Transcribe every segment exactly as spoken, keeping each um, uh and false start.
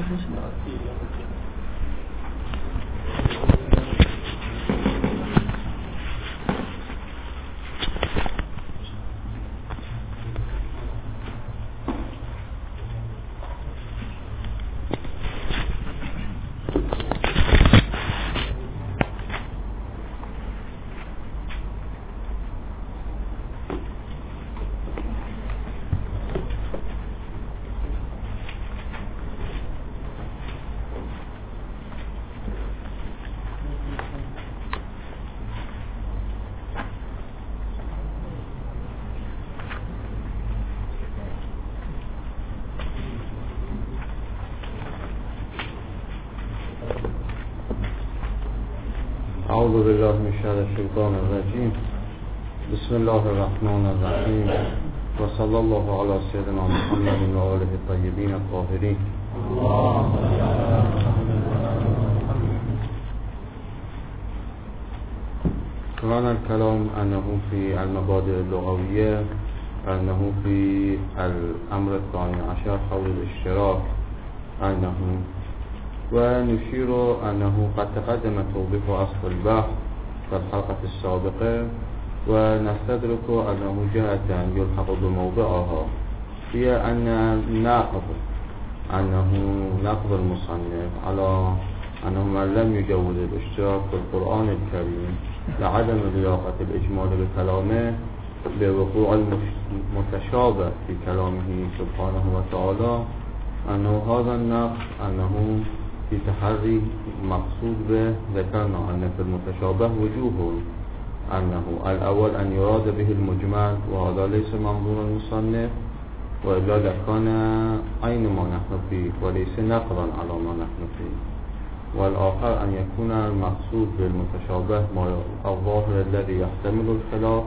اعوذ بالله من شر الشیطان الرجیم. بسم الله الرحمن الرحیم و صلی الله علی سیدنا محمد و آله الطیبین الطاهرین. كان الكلام أنه في المبادئ اللغوية، أنه في الأمر الثاني عشر حول الاشتراك، أنه ونشير أنه قد تقدم توضيح أصل البحث في الحلقة السابقة، ونستدرك أنه جهة يلحق بموضعها هي أن ناقض أنه نقض المصنف على أنه من لم يجوز الاشتراك في القرآن الكريم لعدم لياقة الإجمال بكلامه لوقوع المتشابه في كلامه سبحانه وتعالى، أنه هذا النقض أنه في تحري مقصود به. ذكرنا أن في المتشابه وجوه، أنه الأول أن يراد به المجمل، وهذا ليس منظور المصنف، وإلا لكان أين ما نحن فيه وليس نقضا على ما نحن فيه. والآخر أن يكون المقصود بالمتشابه ما الظاهر الذي يحتمل الخلاف،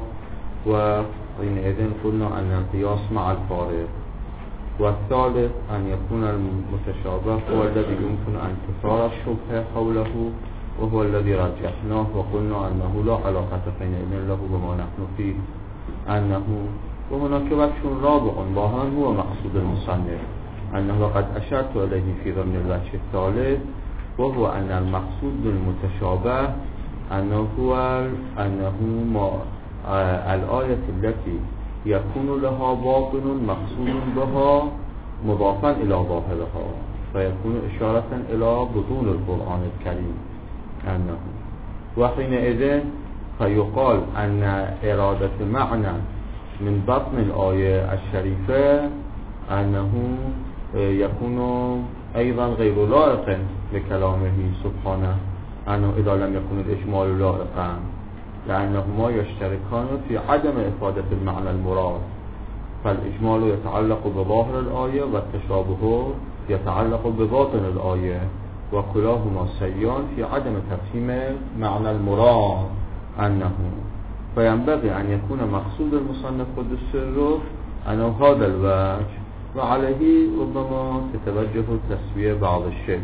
وحينئذ قلنا أن القياس مع الفارق. والثالث أن يكون المتشابه هو الذي يمكن أن تثار الشبهة حوله، وهو الذي رجحناه وقلنا أنه لا علاقة حينئذ له بما نحن فيه، أنه وهناك وجه رابع واهم هو مقصود المصنف، أنه قد أشرت إليه في ضمن الوجه الثالث، وهو أن المقصود بالمتشابه أنه هو أنه ما الآية التي يكون لها باطن مقصود بها مضافا إلى ظاهرها، فيكون إشارة إلى بطون القرآن الكريم أنه، وحينئذ فيقال أن إرادة معنى من بطن الآية الشريفة أنه يكون أيضا غير لائق لكلامه سبحانه، أنه إذا لم يكن الإجمال لائقا، لأنهما يشتركان في عدم إفادة المعنى المراد، فالإجمال يتعلق بظاهر الآية والتشابه يتعلق بباطن الآية، وكلاهما سيان في عدم تفهيم معنى المراد أنه، فينبغي أن يكون مقصود المصنف قدس سره أنه هذا الوجه، وعليه ربما تتوجه تسوية بعض الشيء.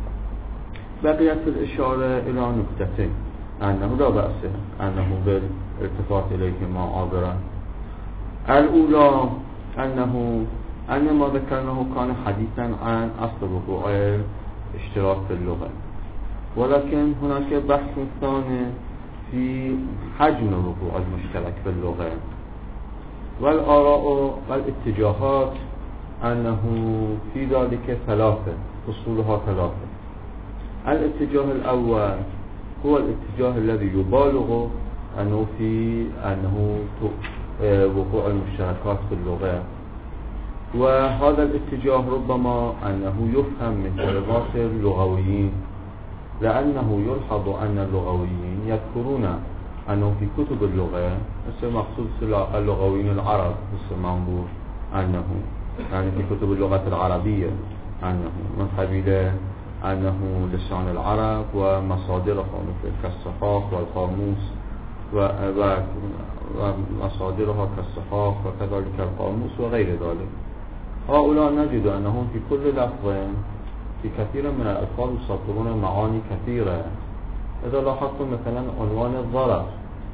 بقيت الإشارة إلى نكتتين، أنه لا بأس أنه بالالتفات إليهما عابرا. الأولى أنه أن ما ذكرناه كان حديثا عن أصل وقوع الاشتراك في اللغة، ولكن هناك بحث ثاني في حجم وقوع المشترك في اللغة. والآراء والاتجاهات أنه في ذلك ثلاثة، أصولها ثلاثة. الاتجاه الأول هو الاتجاه الذي يبالغ أنه في أنه وقوع المشتركات في اللغة، وهذا الاتجاه ربما أنه يفهم من كلمات اللغويين، لأنه يلحظ أن اللغويين يذكرون أنه في كتب اللغة، مثل مقصود اللغويين العرب مثل منظور أنه يعني في كتب اللغة العربية أنه من قبيل أنه لسان العرب ومصادرها مثل كالصحاح والقاموس ومصادرها كالصحاح وكذلك القاموس وغير ذلك. هؤلاء نجد أنهم في كل لفظ في كثير من الألفاظ يسطرون معاني كثيرة. إذا لاحظتم مثلا عنوان الضرر،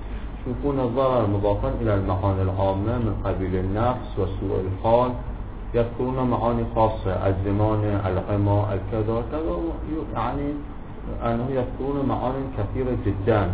شوفون الضرر مضافا إلى المعاني العامة من قبيل النقص وسوء الحال يذكرون معاني خاصة، الزمان، العمى، الكذا كذا، يعني أنه يذكرون معاني كثيرة جدا.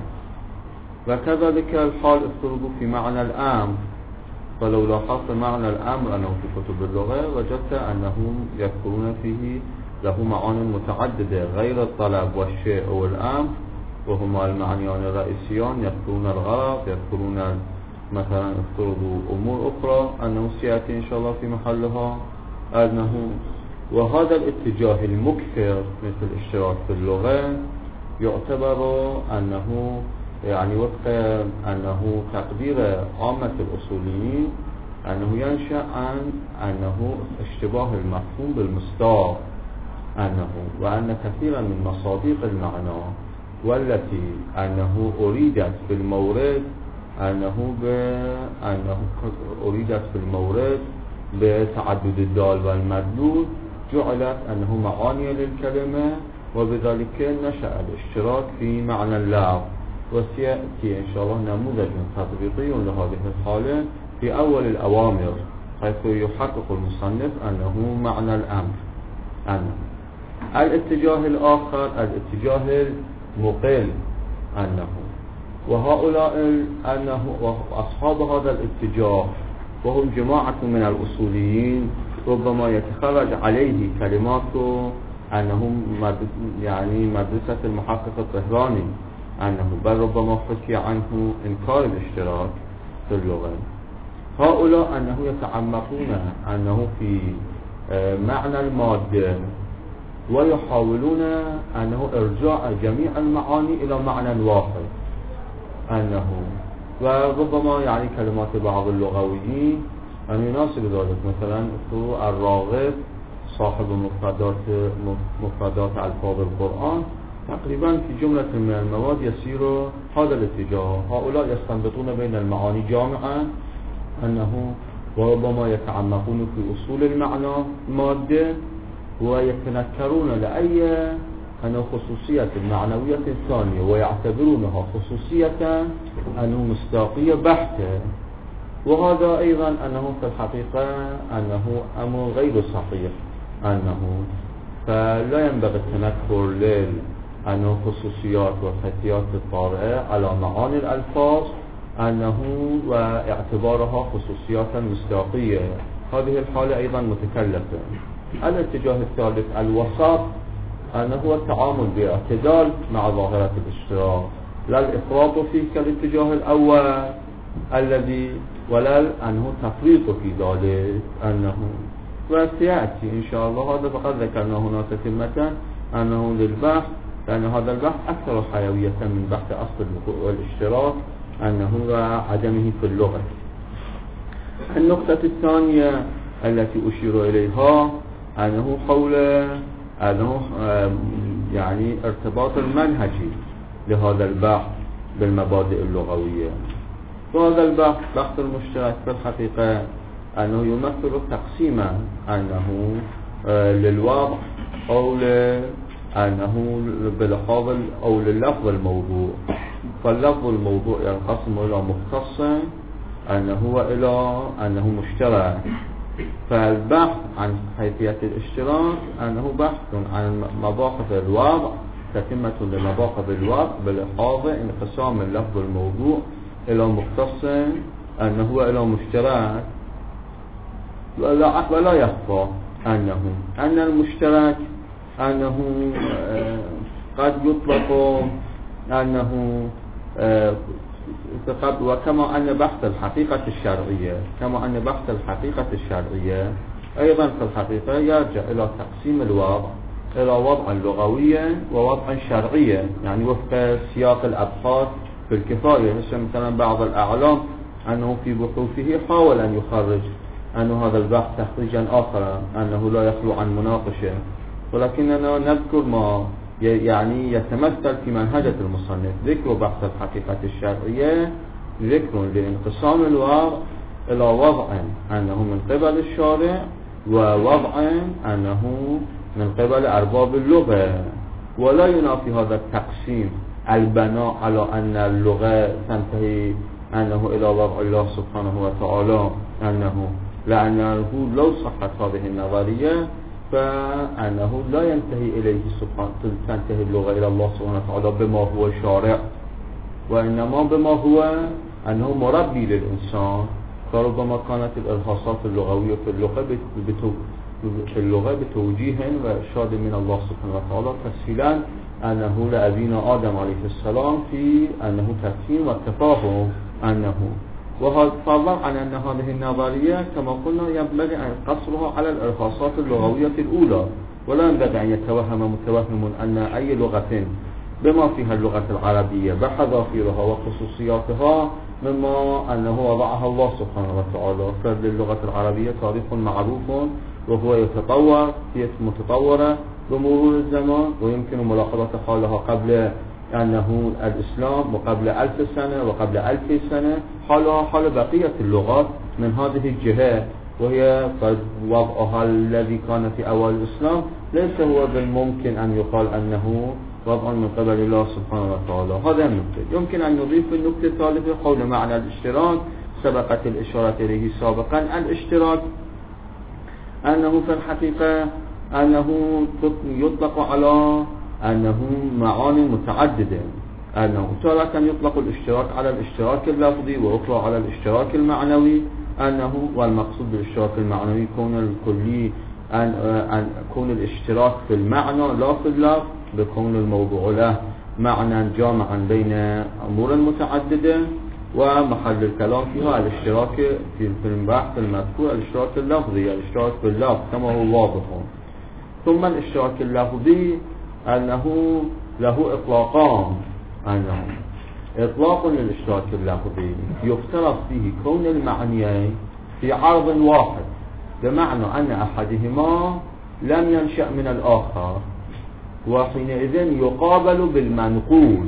وكذلك الحال افترضوا في معنى الأمر، فلو لاحظت معنى الأمر أنه في كتب اللغة وجدت أنهم يذكرون فيه له معاني متعددة غير الطلب والشيء والأمر، وهما المعنيان الرئيسيان. يذكرون الغرض، يذكرون مثلا افترضوا أمور أخرى أنه سيأتي إن شاء الله في محلها أنه. وهذا الاتجاه المكثر مثل الاشتراك في اللغة يعتبر أنه يعني وفق أنه تقدير عامة الأصوليين أنه ينشأ عن أنه اشتباه المفهوم بالمصداق، أنه وأن كثيرا من مصادق المعنى والتي أنه أريدت في المورد أنه بأنه أريدت في المورد بتعدد الدال والمدلول جعلت أنه معاني للكلمة، وبذلك نشأ الاشتراك في معنى اللفظ. وسيأتي إن شاء الله نموذج تطبيقي لهذه الحالة في أول الأوامر، حيث يحقق المصنف أنه معنى الأمر. أنه الاتجاه الآخر الاتجاه المقل، أنه وهؤلاء أنه وأصحاب هذا الاتجاه وهم جماعة من الأصوليين ربما يتخرج عليه كلمات أنهم يعني مدرسة المحقق الطهراني، أنه بل ربما حكي عنه إنكار الاشتراك في اللغة. هؤلاء أنه يتعمقون أنه في معنى المادة ويحاولون أنه إرجاع جميع المعاني إلى معنى واحد، أنه وربما يعني كلمات بعض اللغويين أن يناسب ذلك. مثلا الراغب صاحب مفردات مفردات ألفاظ القرآن تقريبا في جملة من المواد يسير هذا الاتجاه. هؤلاء يستنبطون بين المعاني جامعة، أنه وربما يتعمقون في أصول المعنى مادة ويتنكرون لأي أنه خصوصية المعنوية الثانية ويعتبرونها خصوصية أنه مصداقية بحتة. وهذا أيضا أنه في الحقيقة أنه أمر غير صحيح، أنه فلا ينبغي التنكر لل أنه خصوصيات وفتيات الطارئة على معاني الألفاظ أنه واعتبارها خصوصيات مصداقية. هذه الحالة أيضا متكلفة. الاتجاه الثالث الوسط، أنه هو التعامل باعتدال مع ظاهرة الاشتراك، لا الإفراط فيه كالاتجاه الأول الذي ولا أنه تفريط في ذلك. أنه وسيأتي إن شاء الله هذا فقد ذكرنا هنا تتمة أنه للبحث، لأن هذا البحث أكثر حيوية من بحث أصل والاشتراك أنه وعدمه في اللغة. النقطة الثانية التي أشير إليها أنه حول أنه يعني ارتباط المنهجي لهذا البحث بالمبادئ اللغوية. وهذا البحث بحث المشترك في الحقيقة أنه يمثل تقسيما أنه للوضع أو أنه بلحاظ أو لللفظ الموضوع. فاللفظ الموضوع ينقسم إلى مختص أنه وإلى أنه مشترك. فالبحث عن حيثية الاشتراك أنه بحث عن مباحث الوضع تتمة لمباحث الوضع بلحاظ انقسام اللفظ الموضوع إلى مختص أنه وإلى مشترك. ولا, ولا يخفى أنه أن المشترك أنه قد يطلق أنه وكما أن بحث الحقيقة الشرعية كما أن بحث الحقيقة الشرعية أيضا في الحقيقة يرجع إلى تقسيم الوضع إلى وضع لغوية ووضع شرعية، يعني وفق سياق الأبحاث في الكفاية. مثلا بعض الأعلام أنه في بحوثه حاول أن يخرج أنه هذا البحث تخريجا آخر أنه لا يخلو عن مناقشة، ولكننا نذكر ما يعني يتمثل في منهجة المصنف. ذكر بحث الحقيقة الشرعية ذكر لانقسام الوضع إلى وضع أنه من قبل الشارع ووضع أنه من قبل أرباب اللغة، ولا ينافي هذا التقسيم البناء على أن اللغة تنتهي أنه إلى وضع الله سبحانه وتعالى، أنه لأنه لو صحت هذه النظرية فأنه لا ينتهي إليه سبحانه تنتهي اللغة إلى الله سبحانه وتعالى بما هو شارع، وإنما بما هو أنه مربي للإنسان. فربما كانت الإرهاصات اللغوية في اللغة في اللغة بتوجيه وإرشاد من الله سبحانه وتعالى تسهيلا أنه لأبينا آدم عليه السلام في أنه تفهيم والتفاهم أنه. وهذا فضلا عن أن هذه النظرية كما قلنا ينبغي أن قصرها على الإرهاصات اللغوية الأولى، ولا ينبغي أن يتوهم متوهم أن أي لغة بما فيها اللغة العربية بحذافيرها وخصوصياتها مما أنه وضعها الله سبحانه وتعالى. فللغة العربية تاريخ معروف وهو يتطور، هي متطورة بمرور الزمان، ويمكن ملاحظة حالها قبل أنه الإسلام وقبل ألف سنة وقبل ألف سنة، حالها حال بقية اللغات من هذه الجهة، وهي وضعها الذي كان في أول الإسلام ليس هو بالممكن أن يقال أنه وضع من قبل الله سبحانه وتعالى. هذا النقطة. يمكن أن نضيف النقطة الثالثة حول معنى الاشتراك سبقت الإشارة إليه سابقا. الاشتراك أنه في الحقيقة أنه يطلق على أنه معاني متعددة، أنه تارة يطلق الاشتراك على الاشتراك اللفظي وأخرى على الاشتراك المعنوي، أنه والمقصود بالاشتراك المعنوي كون الكلي أن أن كون الاشتراك في المعنى لا في اللفظ، بكون الموضوع له معنى جامعا بين أمور متعددة، ومحل الكلام فيها الاشتراك في البحث المذكور الاشتراك اللفظي، الاشتراك في اللفظ كما هو واضح. ثم الاشتراك اللفظي أنه له إطلاقان، أنه إطلاق للاشتراك اللفظي يفترض فيه كون المعنيين في عرض واحد، بمعنى أن أحدهما لم ينشأ من الآخر، وحينئذ يقابل بالمنقول،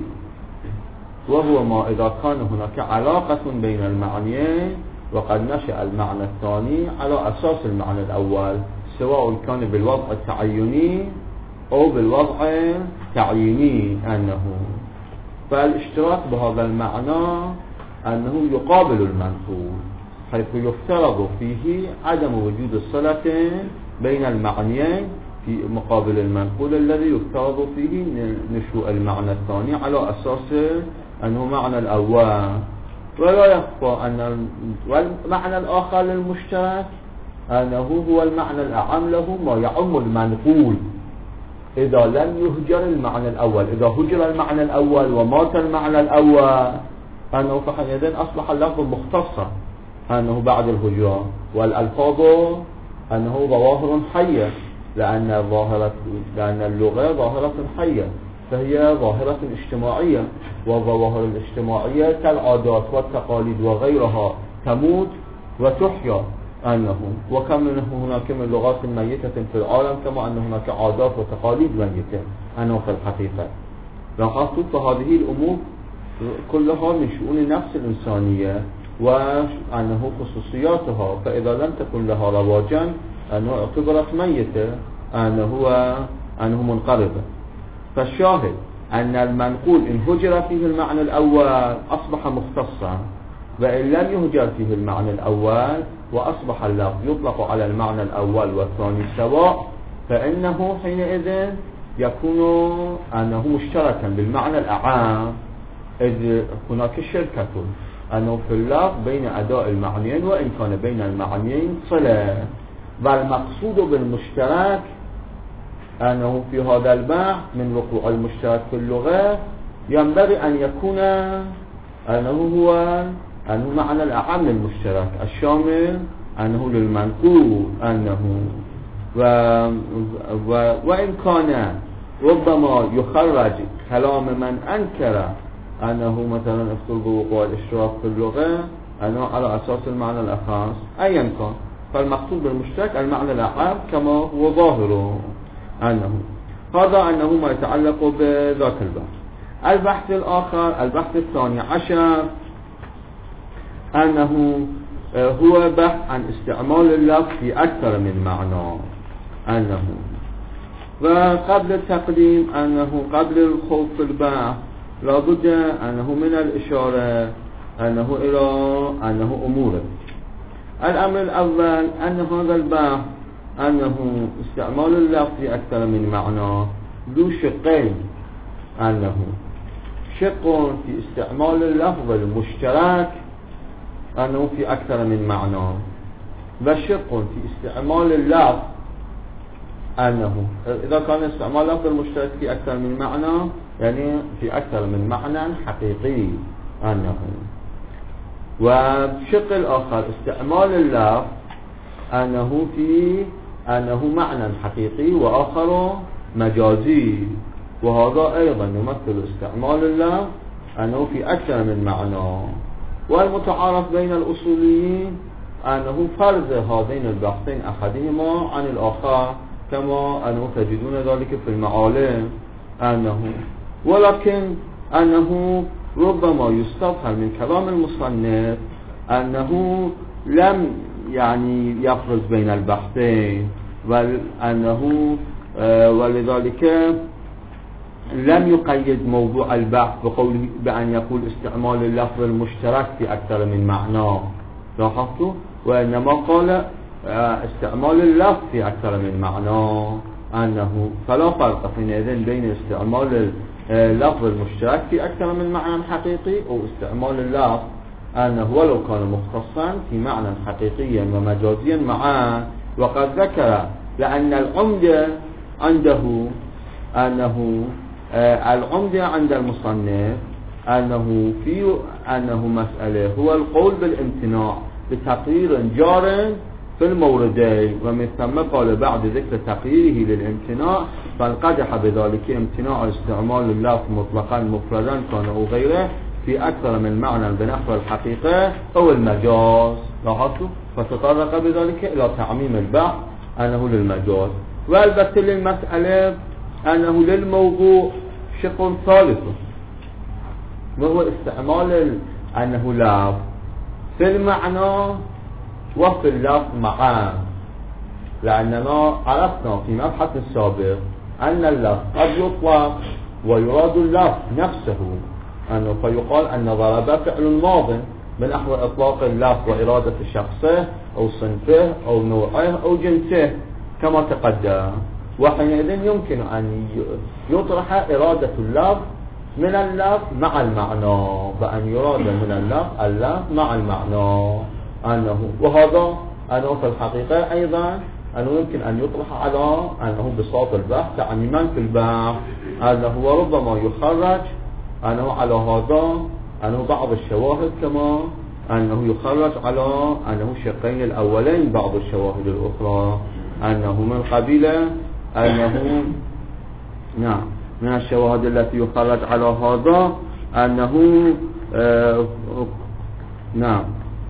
وهو ما إذا كان هناك علاقة بين المعنيين وقد نشأ المعنى الثاني على أساس المعنى الأول، سواء كان بالوضع التعيني أو بالوضع التعييني. أنه فالاشتراك بهذا المعنى أنه يقابل المنقول، حيث يفترض فيه عدم وجود الصلة بين المعنيين في مقابل المنقول الذي يفترض فيه نشوء المعنى الثاني على أساس أنه معنى الأول. ولا يخفى أن المعنى الآخر للمشترك أنه هو المعنى الأعم له ما يعم المنقول إذا لم يهجر المعنى الأول. إذا هجر المعنى الأول ومات المعنى الأول أنه فحينئذ أصبح اللفظ مختصا أنه بعد الهجران، والألفاظ أنه ظواهر حية، لأن ظاهرة لأن اللغة ظاهرة حية، فهي ظاهرة اجتماعية، والظواهر الاجتماعية كالعادات والتقاليد وغيرها تموت وتحيا. أنه وكم من هناك من لغات ميتة في العالم كما أن هناك عادات وتقاليد ميتة. أنه في الحقيقة لاحظت فهذه الأمور كلها من شؤون النفس الإنسانية وأنه خصوصياتها، فإذا لم تكن لها رواجا أنه اعتبرت ميتة، أنه هو أنه منقرضة. فالشاهد أن المنقول إن هجر فيه المعنى الأول أصبح مختصا، وإن لم يهجر فيه المعنى الأول وأصبح اللفظ يطلق على المعنى الأول والثاني سواء، فإنه حينئذ يكون أنه مشتركا بالمعنى الأعام، إذ هناك شركة أنه في اللفظ بين أداء المعنيين وإن كان بين المعنيين صلة. والمقصود بالمشترك أنه في هذا البحث من وقوع المشترك في اللغة ينبغي أن يكون أنه هو أنه معنى الأعم للمشترك الشامل أنه للمنقول. أنه و و وإن كان ربما يخرج كلام من أنكر أنه مثلا افترض وقوع الاشتراك في اللغة أنه على أساس المعنى الأخص أيا كان، فالمقصود بالمشترك المعنى الأعم كما هو ظاهره. أنه هذا أنه ما يتعلق بذاك البحث. البحث الآخر البحث الثاني عشر أنه هو بحث عن استعمال اللفظ في أكثر من معنى. أنه وقبل التقديم أنه قبل الخوض في البحث لابد أنه من الإشارة أنه إلى أنه أمور الأمر الأول أن هذا البحث أنه استعمال اللفظ في أكثر من معنى ذو شقين، أنه شق في استعمال اللفظ المشترك أنه في أكثر من معنى، وشق في استعمال اللفظ أنه إذا كان استعمال اللفظ المشترك في أكثر من معنى يعني في أكثر من معنى حقيقي أنه، والشق الآخر استعمال اللفظ أنه في أنه معنى حقيقي وآخر مجازي، وهذا أيضا يمثل استعمال اللفظ أنه في أكثر من معنى. والمتعارف بين الأصوليين أنه فرض هذين البحثين أحدهما عن الآخر، كما أنه تجدون ذلك في المعالم أنه، ولكن أنه ربما يستفهم من كلام المصنف أنه لم يعني يفرض بين البحثين، وأنه ولذلك لم يقيد موضوع البحث بقوله بأن يقول استعمال اللفظ المشترك في أكثر من معنى، لاحظتوا؟ وإنما قال استعمال اللفظ في أكثر من معنى، أنه فلا فرق حينئذ بين استعمال اللفظ المشترك في أكثر من معنى حقيقي أو استعمال اللفظ أنه ولو كان مختصا في معنى حقيقيا ومجازيا معا. وقد ذكر لأن العمدة عنده أنه العمدة عند المصنف أنه في أنه مسألة هو القول بالامتناع بتقرير جار في الموردين، ومن ثم قال بعد ذكر تقريره للامتناع فانقدح بذلك امتناع استعمال اللفظ مطلقا مفردا كان أو غيره في أكثر من معنى بنحو الحقيقة أو المجاز، لاحظتوا؟ فتطرق بذلك إلى تعميم البحث أنه للمجاز. والبته للمسألة أنه للموضوع شق ثالث، وهو استعمال أنه لفظ في المعنى وفي اللفظ معا، لأننا عرفنا في مبحث السابق أن اللفظ قد يطلق ويراد اللفظ نفسه، أنه فيقال أن ضرب فعل ماض من أحوال إطلاق اللفظ وإرادة شخصه أو صنفه أو نوعه أو جنسه كما تقدم، وحينئذ يمكن أن يطرح إرادة اللفظ من اللفظ مع المعنى، بأن يراد من اللفظ اللفظ مع المعنى أنه، وهذا أنه في الحقيقة أيضا أنه يمكن أن يطرح على أنه بساط البحث تعميما في البحث، أنه وربما يخرج أنه على هذا أنه بعض الشواهد كما أنه يخرج على أنه شقين الأولين بعض الشواهد الأخرى، أنه من قبيلة أنه نعم من الشواهد التي يخرج على هذا أنه آه نعم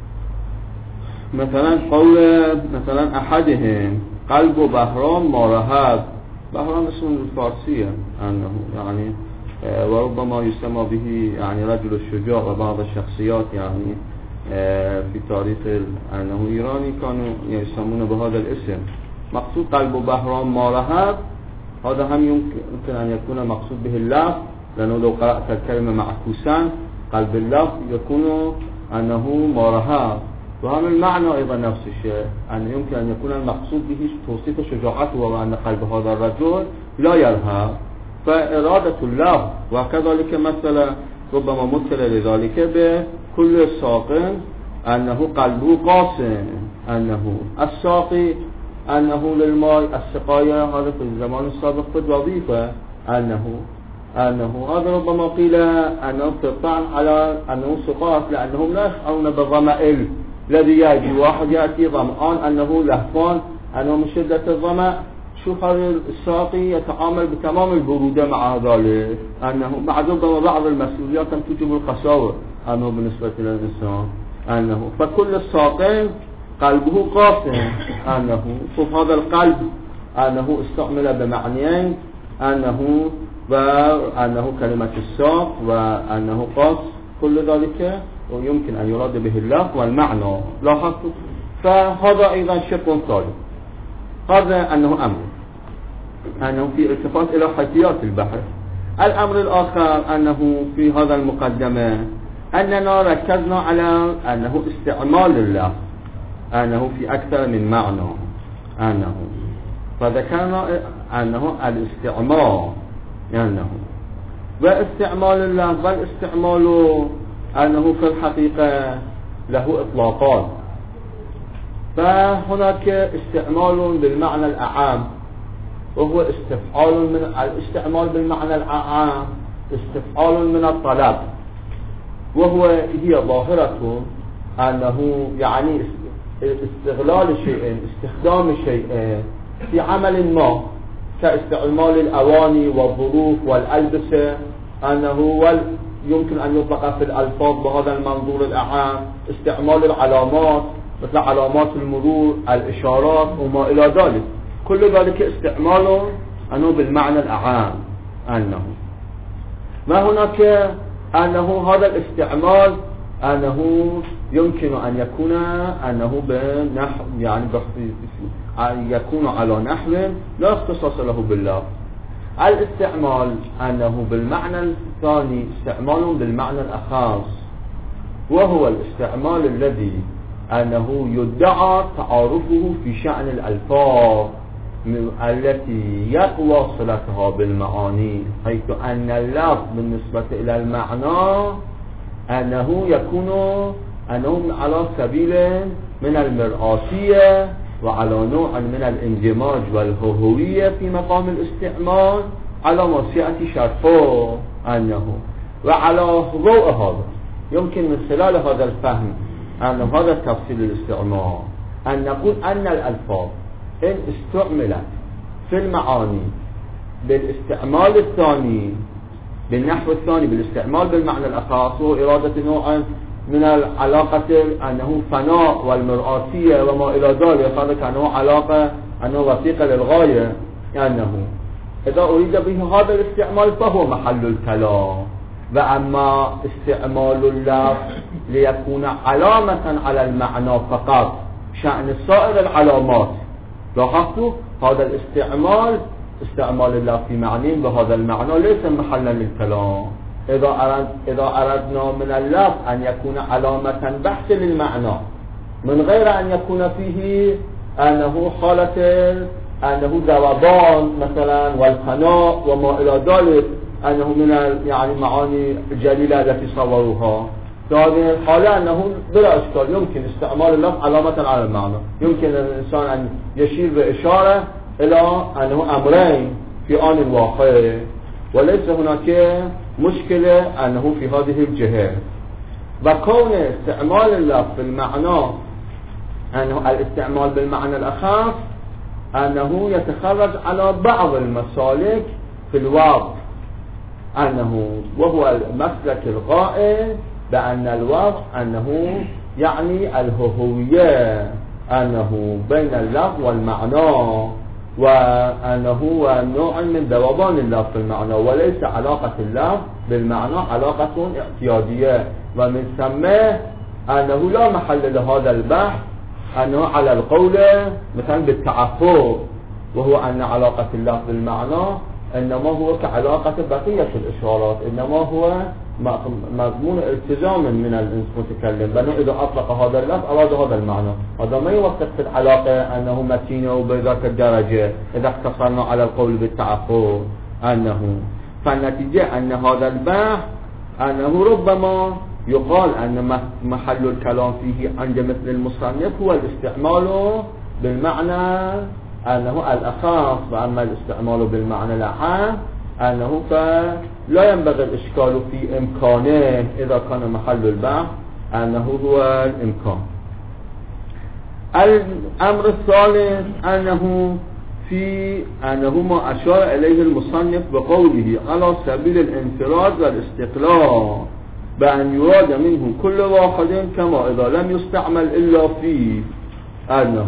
مثلا قول مثلا أحدهم قلب بهرام ما رهب، بهرام اسم الفارسية أنه يعني آه وربما يسمى به يعني رجل الشجاع وبعض الشخصيات يعني آه في تاريخ أنه إيراني كانوا يسمون بهذا الاسم. مقصود قلب بهرام ما رهب هذا هم يمكن أن يكون مقصود به اللفظ، لأنه لو قرأت الكلمة معكوسا قلب اللفظ يكون أنه ما رهب، وهم المعنى أيضا نفس الشيء، أن يمكن أن يكون المقصود به توصيف شجاعته وأن قلب هذا الرجل لا يرهب، فإرادة اللفظ. وكذلك مثلا ربما مثل لذلك بكل ساق أنه قلبه قاسم، أنه الساقي أنه للماء السقاية، هذا في الزمان السابق في الوظيفة، أنه أنه هذا ربما قيل أنه تطعن على أنه سقاط لأنهم لا يشعرون بالظمأ الذي يجي، واحد يأتي ظمآن أنه لهفان أنه من شدة الظمأ، شوف هذا الساقي يتعامل بتمام البرودة مع ذلك، أنه بعد ربما بعض المسؤوليات تجب القساوة أنه بالنسبة للإنسان، أنه فكل الساقين قلبه قاسم، أنه شوف هذا القلب أنه استعمل بمعنيين، أنه وأنه كلمة الساق وأنه قاس، كل ذلك ويمكن أن يراد به اللفظ والمعنى، لاحظتوا؟ فهذا أيضا شق ثالث. هذا أنه أمر أنه في التفات إلى حيثيات البحث. الأمر الآخر أنه في هذا المقدمة أننا ركزنا على أنه استعمال اللفظ أنه في أكثر من معنى أنه فذكرنا أنه الاستعمال أنه واستعمال اللفظ والاستعمال أنه في الحقيقة له إطلاقات. فهناك استعمال بالمعنى الأعام وهو استفعال من الاستعمال بالمعنى العام استفعال من الطلب، وهو هي ظاهرة أنه يعني استغلال شيء استخدام شيء في عمل ما كاستعمال الأواني والظروف والألبسة، أنه يمكن أن يطلق في الألفاظ بهذا المنظور الأعام. استعمال العلامات مثل علامات المرور، الإشارات وما إلى ذلك، كل ذلك استعماله أنه بالمعنى الأعام أنه. وهناك أنه هذا الاستعمال أنه يمكن أن يكون أنه بنحو يعني يكون على نحو لا اختصاص له باللفظ. الاستعمال أنه بالمعنى الثاني استعمال بالمعنى الأخص، وهو الاستعمال الذي أنه يدعى تعارفه في شأن الألفاظ التي يقوى صلتها بالمعاني، حيث أن اللفظ بالنسبة إلى المعنى أنه يكون أنه على سبيل من المرآسية وعلى نوع من الاندماج والهوية في مقام الاستعمال على ما سيأتي شرحه أنه. وعلى ضوء هذا يمكن من خلال هذا الفهم أن هذا تفصيل الاستعمال أن نقول أن الألفاظ إن استعملت في المعاني بالاستعمال الثاني بالنحو الثاني بالاستعمال بالمعنى الأخص وإرادة نوع من العلاقة أنه فناء والمرآسية وما إلى ذلك، هذا كأنه علاقة أنه وثيقة للغاية، أنه إذا أريد به هذا الاستعمال فهو محل الكلام. وأما استعمال اللفظ ليكون علامة على المعنى فقط شأن سائر العلامات، لاحظتوا هذا الاستعمال استعمال اللفظ في معنى بهذا المعنى ليس محلا للكلام. إذا أرد إذا أردنا من اللفظ أن يكون علامة بحث للمعنى من غير أن يكون فيه أنه حالة أنه ذوبان مثلا والفناء وما إلى ذلك، أنه من يعني معاني الجليلة التي صوروها، في هذه الحالة أنه بلا إشكال يمكن استعمال اللفظ علامة على المعنى. يمكن الإنسان أن يشير بإشارة إلى أنه أمرين في آن الواقع، وليس هناك مشكلة أنه في هذه الجهة. وكون استعمال اللفظ بالمعنى أنه الاستعمال بالمعنى الأخص أنه يتخرج على بعض المسالك في الوضع، أنه وهو المسلك القائل بأن الوضع أنه يعني الهوية أنه بين اللفظ والمعنى، وأنه نوع من ذوبان اللفظ بالمعنى، وليس علاقة اللفظ بالمعنى علاقة اعتيادية. ومن ثم أنه لا محل لهذا البحث أنه على القول مثلا بالتعفف، وهو أن علاقة اللفظ بالمعنى إنما هو كعلاقة بقية الإشارات، إنما هو مضمون التزام من المتكلم، بأنه إذا أطلق هذا اللفظ أراد هذا المعنى. هذا ما يوثق في العلاقة أنه متينة وبذاك الدرجة إذا اقتصرنا على القول بالتعفف أنه. فالنتيجة أن هذا البحث أنه ربما يقال أن محل الكلام فيه عند مثل المصنف هو الاستعمال بالمعنى أنه الأخص، وأما الاستعمال بالمعنى العام أنه فلا ينبغي الإشكال في إمكانه إذا كان محل البحث أنه هو الإمكان. الأمر الثالث أنه في أنه ما أشار إليه المصنف بقوله على سبيل الانفراد والاستقلال، بأن يراد منه كل واحد كما إذا لم يستعمل إلا فيه أنه.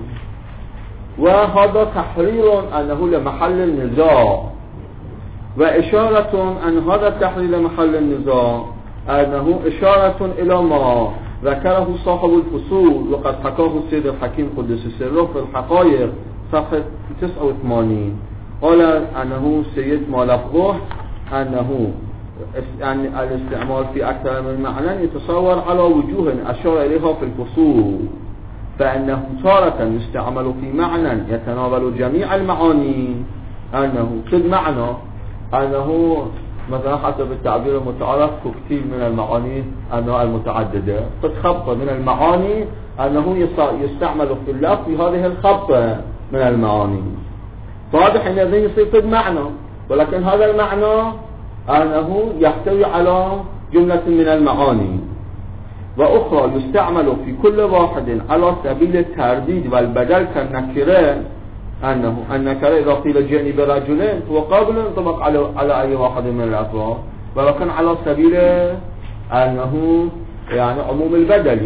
وهذا تحرير أنه لمحل النزاع، وإشارة أن هذا التحرير لمحل النزاع أنه إشارة إلى ما ذكره صاحب الفصول، وقد حكاه السيد الحكيم قدس سره في الحقائق صفحة تسعة وثمانين. قال أنه سيد ما لفظه أنه يعني الاستعمال في أكثر من معنى يتصور على وجوه أشار إليها في الفصول، فإنه تارة يستعمل في معنى يتناول جميع المعاني، أنه كل معنى أنه مثلا حسب التعبير المتعارف كثير من المعاني أنه المتعددة، قد خبطة من المعاني أنه يستعمل في اللفظ في هذه الخبطة من المعاني، فواضح أن هذا يصير قد معنى، ولكن هذا المعنى أنه يحتوي على جملة من المعاني، وأخرى يستعمل في كل واحد على سبيل الترديد والبدل كالنكرة، أنه النكرة إذا قيل جئني برجلين هو قابل ينطبق على على أي واحد من الأفراد، ولكن على سبيل أنه يعني عموم البدل.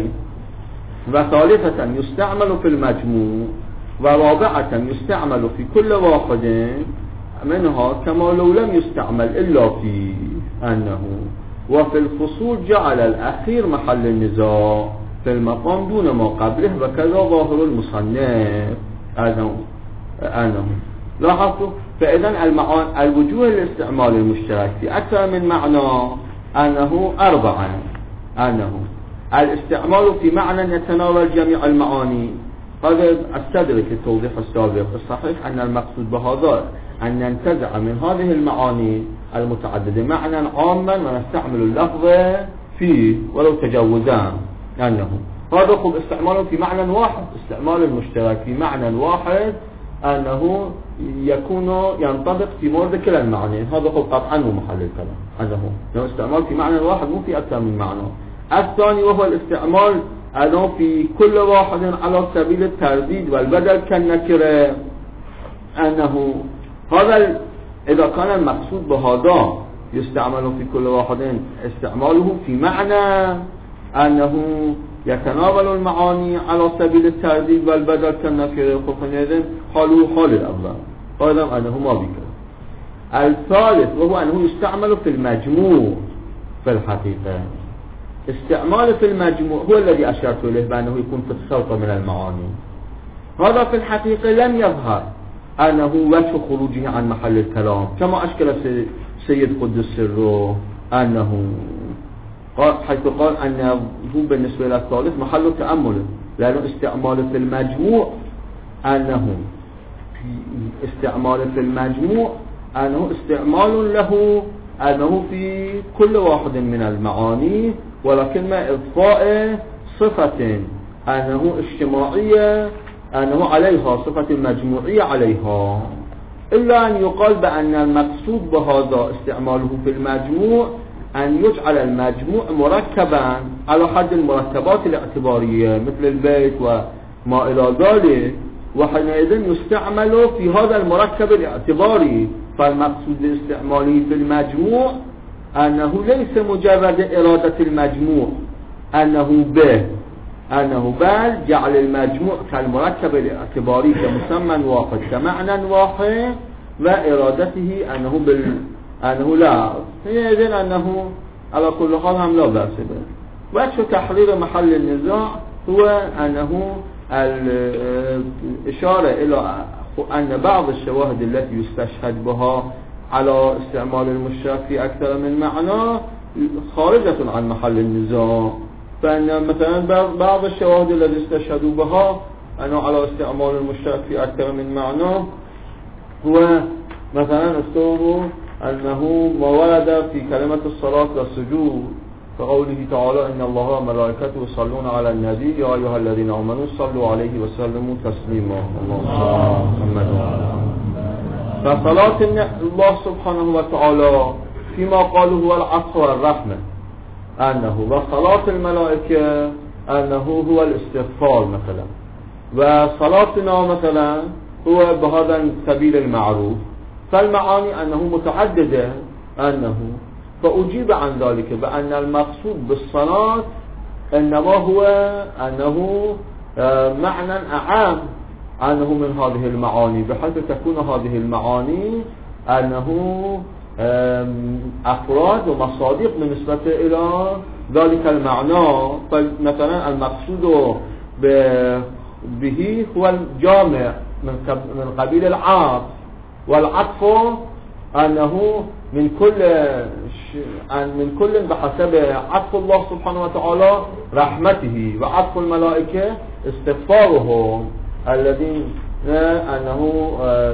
وثالثة يستعمل في المجموع، ورابعة يستعمل في كل واحد منها كما لو لم يستعمل إلا في أنه. وفي الفصول جعل الأخير محل النزاع في المقام دون ما قبله، وكذا ظاهر المصنف أنه أنه لاحظوا. فإذا المعاني الوجوه الاستعمال المشترك في أكثر من معنى أنه أربعة، أنه الاستعمال في معنى يتناول جميع المعاني، هذا استدرك التوضيح السابق. الصحيح أن المقصود بهذا أن ننتزع من هذه المعاني المتعددة معنى عاما ونستعمل اللفظ فيه ولو تجوزا، أنه هذا هو استعمال في معنى واحد، استعمال المشترك في معنى واحد أنه يكون ينطبق في مورد كلا المعاني، هذا هو قطعا ومحل الكلام، أنه لو استعمال في معنى واحد مو في أكثر من معنى. الثاني وهو الاستعمال أنه في كل واحد على سبيل الترديد والبدل كالنكرة، أنه هذا إذا كان المقصود بهذا يستعمل في كل واحد استعماله في معنى أنه يتناول المعاني على سبيل الترديد والبدل كالنكرة، فحينئذ حاله حال الأول، هذا أنه ما بكره. الثالث وهو أنه يستعمل في المجموع. في الحقيقة استعمال في المجموع هو الذي أشرت إليه بأنه يكون في الخلطة من المعاني، هذا في الحقيقة لم يظهر أنه وجه خروجه عن محل الكلام، كما أشكل سيد قدس سره أنه حيث قال أنه بالنسبة إلى الثالث محل تأمل، لأنه استعمال في المجموع أنه استعمال في المجموع أنه استعمال له أنه في كل واحد من المعاني، ولكن ما إضفاء صفة أنه اجتماعية أنه عليها صفة المجموعية عليها، إلا أن يقال بأن المقصود بهذا استعماله في المجموع أن يجعل المجموع مركبا على حد المركبات الاعتبارية مثل البيت وما إلى ذلك، وحينئذ يستعمل في هذا المركب الاعتباري. فالمقصود باستعماله في المجموع أنه ليس مجرد إرادة المجموع أنه به أنه بل جعل المجموع كالمركب الاعتباري كمسمى واحد كمعنى واحد، وإرادته أنه بال أنه لا حينئذ أنه على كل حال هم لا بأس به. وجه تحرير محل النزاع هو أنه الإشارة إلى أن بعض الشواهد التي يستشهد بها على استعمال المشترك في أكثر من معنى خارجة عن محل النزاع، فإن مثلا بعض الشواهد التي استشهدوا بها أنه على استعمال المشترك في أكثر من معنى هو مثلا استوى أنه ما ورد في كلمة الصلاة والسجود فقوله تعالى إن الله وملائكته يصلون على النبي يا أيها الذين آمنوا صلوا عليه وسلموا تسليما. فصلاة الله سبحانه وتعالى فيما قالوا هو العطف والرحمة أنه، وصلاة الملائكة أنه هو الاستغفار مثلا، وصلاتنا مثلا هو بهذا السبيل المعروف. فالمعاني أنه متعددة أنه، فأجيب عن ذلك بأن المقصود بالصلاة إنما هو أنه معنى أعام أنه من هذه المعاني، بحيث تكون هذه المعاني أنه أفراد ومصادق بالنسبة إلى ذلك المعنى. فمثلا المقصود به هو الجامع من قبيل العطف، والعطف أنه من كل من كل بحسب عطف الله سبحانه وتعالى رحمته، وعطف الملائكة استغفارهم الذين أنه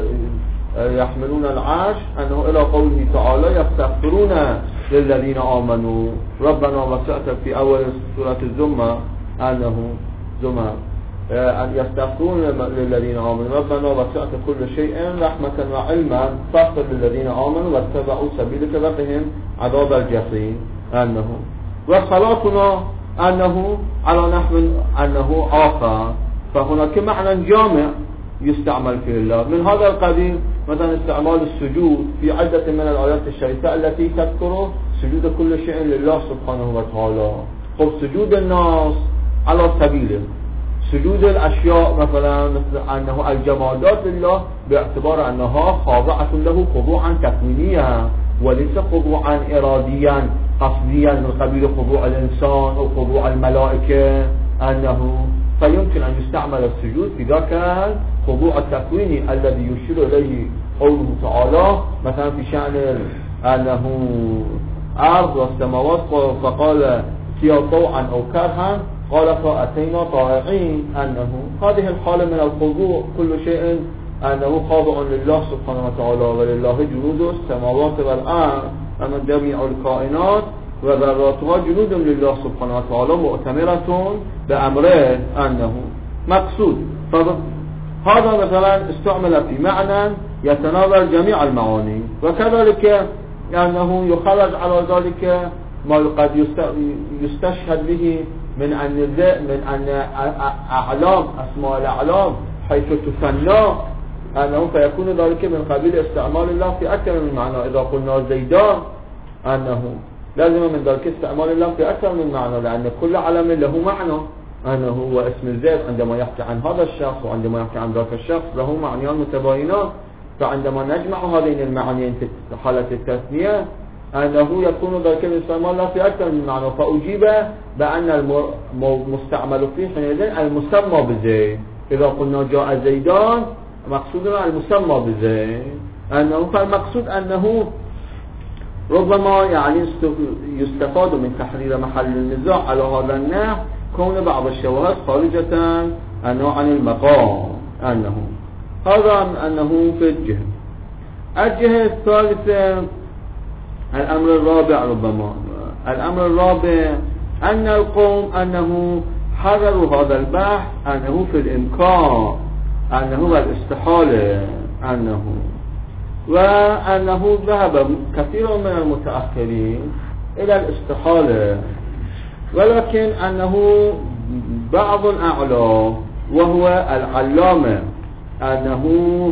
يحملون العرش أنه إلى قوله تعالى يستغفرون للذين آمنوا ربنا وسعت في أول سورة الزمر أنه زمر أن يستغفرون للذين آمنوا ربنا وسعت كل شيء رحمة وعلما فاغفر للذين آمنوا واتبعوا سبيلك وقهم عذاب الجحيم أنه وصلاتنا أنه على نحو أنه آخر فهناك معنى جامع يستعمل في الله من هذا القبيل مثلا استعمال السجود في عدة من الآيات الشريفة التي تذكر سجود كل شيء لله سبحانه وتعالى. خب سجود الناس على سبيله سجود الأشياء مثلا مثل أنه الجمادات لله باعتبار أنها خاضعة له خضوعا تكوينيا وليس خضوعا إراديا قصديا من قبيل خضوع الإنسان أو خضوع الملائكة أنه فيمكن أن يستعمل السجود في ذاك الخضوع التكويني الذي يشير إليه قوله تعالى مثلا في شأن أنه أرض والسماوات فقال فيها طوعا أو كرها قال فأتينا طائعين أنه هذه الحالة من الخضوع كل شيء أنه خاضع لله سبحانه وتعالى ولله جنود السماوات والأرض أما جميع الكائنات وذراتها جنود لله سبحانه وتعالى مؤتمرة بأمره أنه مقصود. هذا مثلا استعمل في معنى يتناول جميع المعاني وكذلك أنه يخرج على ذلك ما قد يستشهد به من أن من أن أعلام أسماء الأعلام حيث تثنى أنه فيكون ذلك من قبيل استعمال الله في أكثر من معنى. إذا قلنا زيدان أنه لازم من ذلك استعمال الله في أكثر من معنى لأن كل علم له معنى أنه هو اسم زيد عندما يحكي عن هذا الشخص وعندما يحكي عن ذاك الشخص له معنيان متباينات. فعندما نجمع هذين المعنيين في حالة التثنية أنه يكون ذلك الاستعمال الله في أكثر من معنى. فأجيب بأن المستعمل فيه حينئذ المسمى بزيد. إذا قلنا جاء زيدان مقصودنا المسمى بزيد أنه فالمقصود أنه ربما يعني يستفاد من تحرير محل النزاع على هذا النحو كون بعض الشواهد خارجة أنه عن المقام أنه هذا أنه في الجهة. الجهة الثالثة الأمر الرابع ربما الأمر الرابع أن القوم أنه حرروا هذا البحث أنه في الإمكان أنه الاستحالة أنه وأنه ذهب كثير من المتأخرين إلى الاستحالة ولكن أنه بعض الأعلام وهو العلامة أنه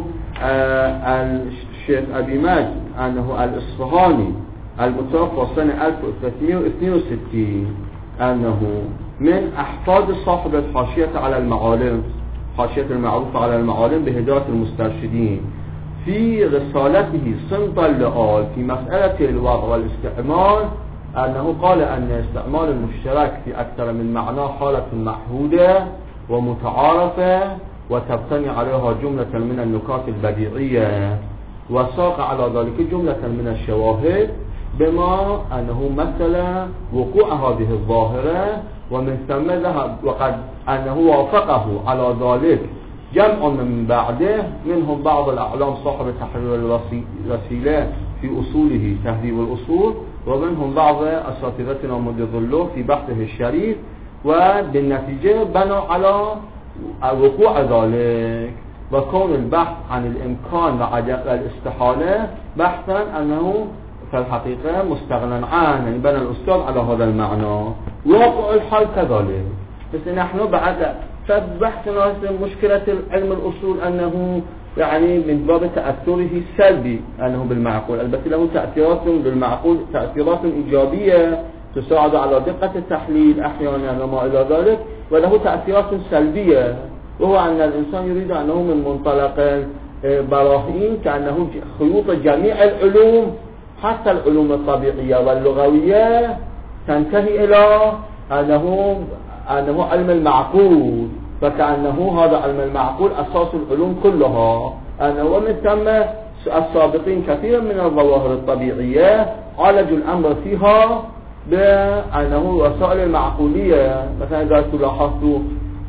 الشيخ أبي مجد أنه الإصفهاني المتوفى سنة ألف وثلاثمائة واثنين وستين أنه من أحفاد صاحب الحاشية على المعالم حاشية المعروفة على المعالم بهداية المسترشدين في رسالته صمت اللآل في مسألة الوضع والاستعمال أنه قال أن استعمال المشترك في أكثر من معنى حالة محدودة ومتعارفة وتبتني عليها جملة من النكات البديعية وساق على ذلك جملة من الشواهد بما أنه مثل وقوع هذه الظاهرة ومن ثم ذهب وقد أنه وافقه على ذلك جمع من بعده منهم بعض الأعلام صاحب تحرير الوسيلة في أصوله تهذيب الأصول ومنهم بعض أساتذتنا مجد في بحثه الشريف وبالنتيجة بنوا على وقوع ذلك وكون البحث عن الإمكان وعدم الاستحالة بحثا أنه في الحقيقة مستغنى عنه يعني بنى الأستاذ على هذا المعنى واقع الحال كذلك. بس نحن بعد فبحثنا مشكلة علم الأصول أنه يعني من باب تأثره السلبي أنه بالمعقول البته له تأثيرات بالمعقول تأثيرات إيجابية تساعد على دقة التحليل أحيانا وما إلى ذلك وله تأثيرات سلبية وهو أن الإنسان يريد أنه من منطلق براهين كأنه خيوط جميع العلوم حتى العلوم الطبيعية واللغوية تنتهي إلى أنه أنه علم المعقول فكأنه هذا علم المعقول أساس العلوم كلها أنه ومن ثم السابقين كثيرا من الظواهر الطبيعية عالجوا الأمر فيها بأنه وسائل المعقولية مثلا إذا تلاحظوا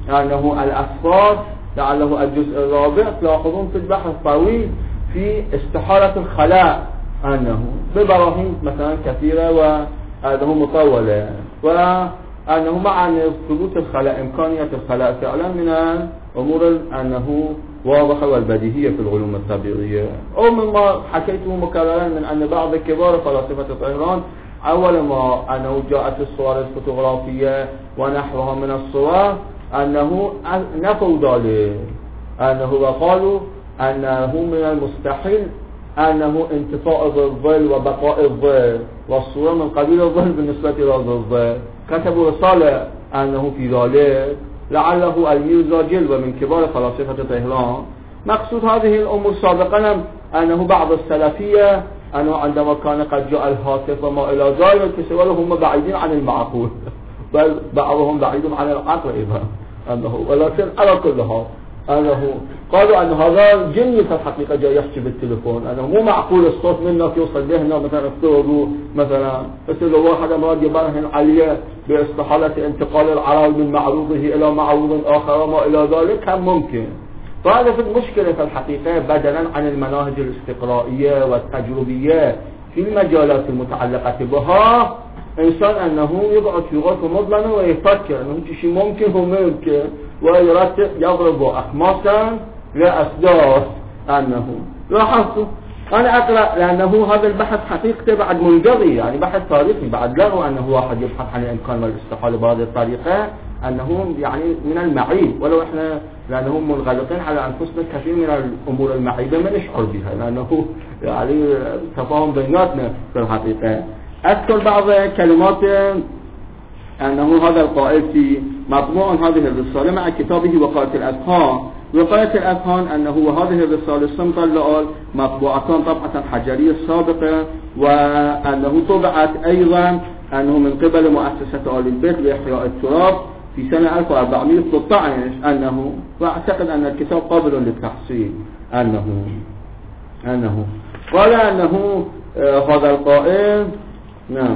أنه الأسفار لعله الجزء الرابع تلاحظون في البحث الطويل في استحالة الخلاء أنه ببراهين مثلا كثيرة وأنه مطولة، وأنه مع ثبوت الخلاء إمكانية الخلاء فعلا من الأمور أنه واضحة والبديهية في العلوم الطبيعية. أو مما حكيته مكررا من أن بعض كبار فلاسفة طهران أول ما أنه جاءت الصور الفوتوغرافية ونحوها من الصور أنه نفوا ذلك، أنه وقالوا أنه من المستحيل أنه انتفاء الظل وبقاء الظل والصورة من قبيل الظل بالنسبة إلى الظل. كتبوا رسالة أنه في ذلك لعله الميرزا جلوة من كبار فلاسفة طهران. مقصود هذه الأمور سابقا أنه بعض السلفية أنه عندما كان قد جاء الهاتف وما إلى ذلك كسوالهم هم بعيدين عن المعقول، بل بعضهم بعيد عن العقل إذا أنه، ولكن على كل حال أنه قالوا أن هذا جني في الحقيقة جاي يحكي بالتليفون، أنه مو معقول الصوت منك يوصل لهنا مثلا افترضوا مثلا مثل واحد مراد يبرهن عليه باستحالة انتقال العرض من معروضه إلى معروض آخر وما إلى ذلك كان ممكن. فهذا في المشكلة في الحقيقة بدلا عن المناهج الاستقرائية والتجربية في المجالات المتعلقة بها، إنسان أنه يقعد في غرفة مظلمة ويفكر أنه شيء ممكن هو ممكن ويرتب يضرب أخماسا لأسداس أنه لاحظتوا. أنا أقرأ لأنه هذا البحث حقيقة بعد منقضي، يعني بحث تاريخي بعد لغو أنه واحد يبحث عن الإمكان والاستحالة بهذه الطريقة، أنهم يعني من المعيب، ولو إحنا لأنهم منغلقين على أنفسنا كثير من الأمور المعيبة ما نشعر بها، لأنه يعني تفاهم بيناتنا في الحقيقة. أذكر بعض كلمات أنه هذا القائل في مطبوع هذه الرسالة مع كتابه وقاية الأذهان. وقاية الأذهان أنه وهذه الرسالة سمط اللؤلؤ مطبوعتان طبعة حجرية سابقة، وأنه طبعت أيضا أنه من قبل مؤسسة آل البيت لإحياء التراب في سنة ألف وأربعمائة وستة عشر أنه، وأعتقد أن الكتاب قابل للتحصيل، أنه أنه قال أنه آه هذا القائل نعم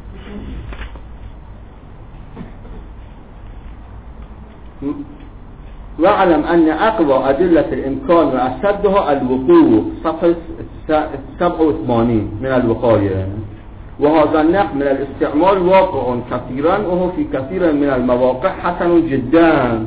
واعلم أن أقوى أدلة الإمكان وأشدها الوقوع، صفحة سبعة وثمانين من الوقاية. وهذا النحو من الاستعمال واقع كثيرا، وهو في كثير من المواقع حسن جدا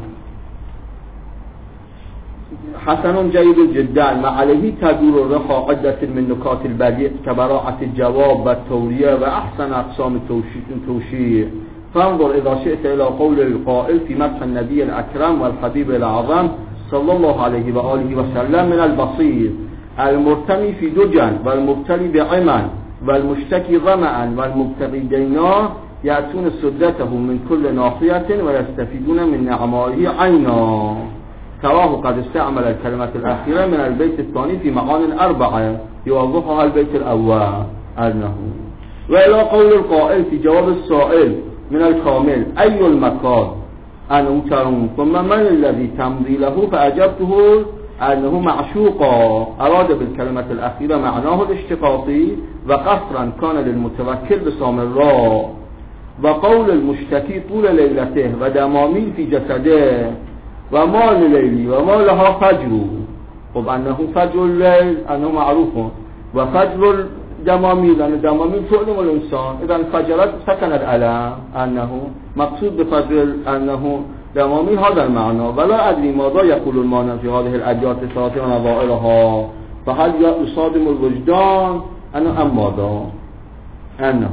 حسن جيد جدا، ما عليه تدور الرخاء عدة من نكات البديع كبراعة الجواب والتورية وأحسن أقسام التوشيع. فانظر إذا شئت إلى قول القائل في مدح النبي الأكرم والحبيب الأعظم صلى الله عليه وآله وسلم من البصير المرتمي في دجن والمبتلي بعمى والمشتكي ظمأ والمبتغي دينا يأتون سدته من كل ناحية ويستفيدون من نعمائه عينا. تراه قد استعمل الكلمة الأخيرة من البيت الثاني في معان أربعة يوضحها البيت الأول أنه. وإلى قول القائل في جواب السائل من الكامل أي المكان أنه ترون ثم من الذي تمضي له، فأجبته أنه معشوقا، أراد بالكلمة الأخيرة معناه الاشتقاقي، وقصرا كان للمتوكل بسامراء. وقول المشتكي طول ليلته ودمامين في جسده وما لليلي وما لها فجر، طب أنه فجر الليل أنه معروف، وفجر الدمامين لأن الدمامين تؤلم الإنسان، إذا فجرت سكن الألم، أنه مقصود بفجر أنه دمامين هذا المعنى. ولا أدري ماذا يقول المعنى في هذه الأبيات الثلاثة ونظائرها، فهل يصادم الوجدان أنه أم ماذا؟ أنه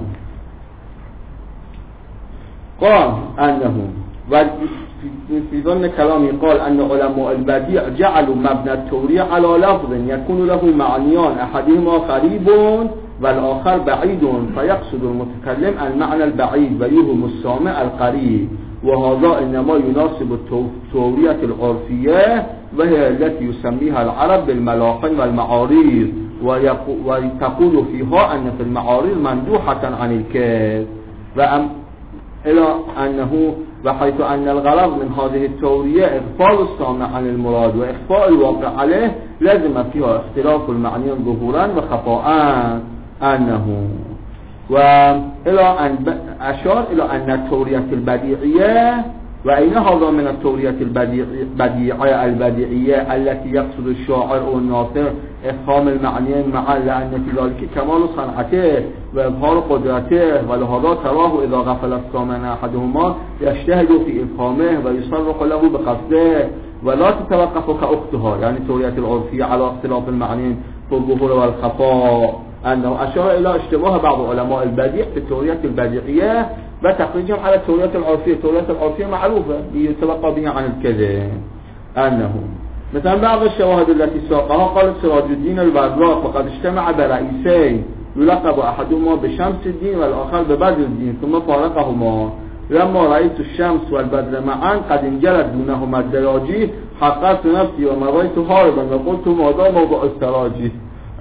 قال أنه في ضمن كلامي قال أن علماء البديع جعلوا مبنى التورية على لفظ يكون له معنيان، أحدهما قريب والآخر بعيد، فيقصد المتكلم المعنى البعيد ويوهم السامع القريب، وهذا إنما يناسب التورية العرفية، وهي التي يسميها العرب بالملاحن والمعاريض، وتقول فيها أن في المعاريض مندوحة عن الكذب، وأم إلى أنه بحيث أن الغرض من هذه التورية إغفال السامع عن المراد وإخفاء الواقع عليه، لازم فيها اختلاف المعنيين ظهورا وخفاء أنه. وإلى أن أشار إلى أن التورية البديعية وأين هذا من التورية البديعة البديعية التي يقصد الشاعر أو الناصر إفهام المعنيين معا، لأن في ذلك كمال صنعته وإظهار قدرته، ولهذا تراه إذا غفل السامع أحدهما يجتهد في إفهامه ويصرح له بقصده، ولا تتوقف كأختها يعني التورية العرفية على اختلاف المعنيين في الظهور والخفاء. أنه أشار إلى اشتباه بعض علماء البديع في التورية البديعية وتخريجهم على التورية العرفية. التورية العرفية معروفة يتلقى بها عن الكذب. أنه مثلا بعض الشواهد التي ساقها قال سراج الدين البزاق وقد اجتمع برئيسين يلقب أحدهما بشمس الدين والآخر ببدر الدين ثم فارقهما، لما رأيت الشمس والبدر معا قد انجلت دونهما الدراجي حقرت نفسي ومضيت هاربا وقلت ماذا موضوع السراجي.